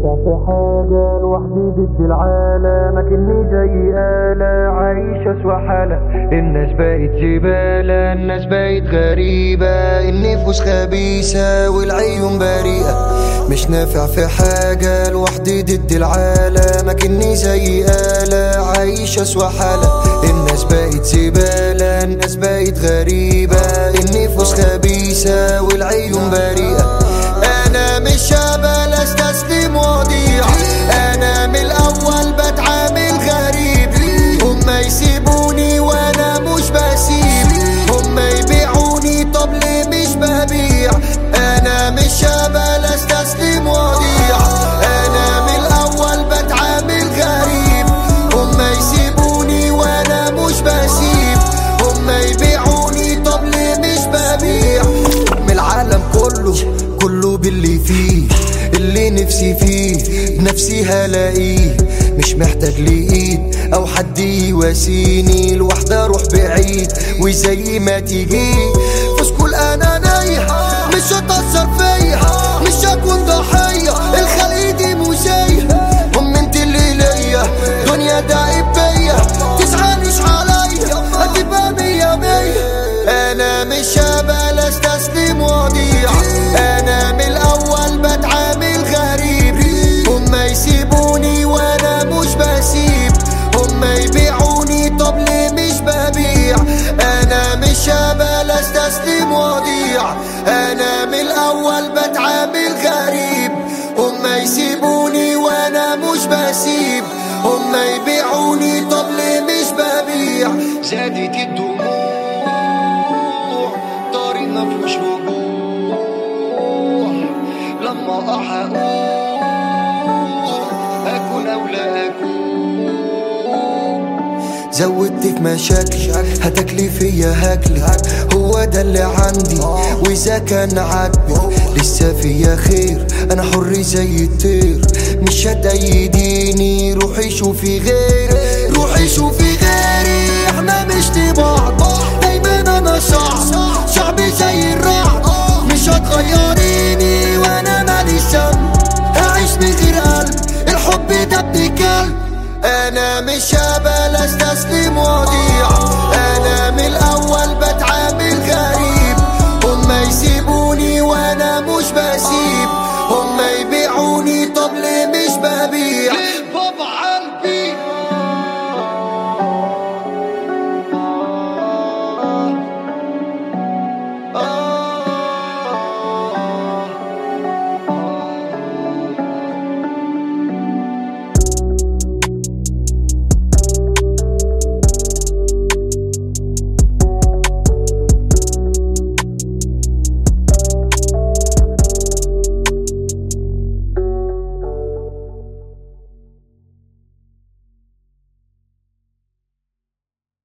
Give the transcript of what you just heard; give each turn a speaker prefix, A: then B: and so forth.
A: نافع في حاجة لوحدي ضد العالم، لكني زي آلة عايش أسوأ حالة. الناس بقت زبالة، الناس بقت غريبة، النفوس خبيثة والعيون بريئة. مش نافع في حاجة لوحدي ضد العالم، لكني زي آلة عايش أسوأ حالة. الناس بقت زبالة، الناس بقت غريبة، النفوس خبيثة والعيون بريئة. أنا مش هبل استسلم واضيع، أنا من الأول بتعامل غريب. هما يسيبوني وأنا مش بسيب، هما يبيعوني طب ليه مش ببيع. أنا مش هبل استسلم واضيع، أنا من الأول بتعامل غريب. هما يسيبوني وأنا مش بسيب، هما يبيعوني طب ليه مش ببيع. من العالم كله باللي فيه، اللي نفسي فيه بنفسي هلاقيه. مش محتاج لإيد أو حد يواسيني، لوحدة أروح بعيد وزي ما تيجي. فسكول أنا نايح مش هتأثر فيا، مش هكون ضحية، الخلق دي موسية. هم انت اللي ليا دنيا دايب بيا، تزعليش عليا هتبقى مية مية. أنا مش هبل استسلم واضيع، أنا من الأول بتعامل غريب. هما يسيبوني وأنا مش بسيب، هما يبيعوني طب ليه مش ببيع. أنا مش هبل استسلم واضيع، أنا من الأول بتعامل غريب. هما يسيبوني وأنا مش بسيب، هما يبيعوني طب ليه مش ببيع. زادت الدموع طريق مفيهوش رجوع، لما أكون أو لا أكون. زودتك مشاكل هتاكلي فيا هاكلي، هو ده اللي عندي وإذا كان عاجبك لسه فيا خير. أنا حر زي الطير مش هتأيديني، روحي شوفي غيري، روحي شوفي غيري. احنا مش لبعض دايما، أنا شعبي زي الرعد. مش هتغيريني وأنا ماليش ذنب، هعيش من غير قلب، الحب ده ابن كلب. أنا مش هبل استسلم واضيع،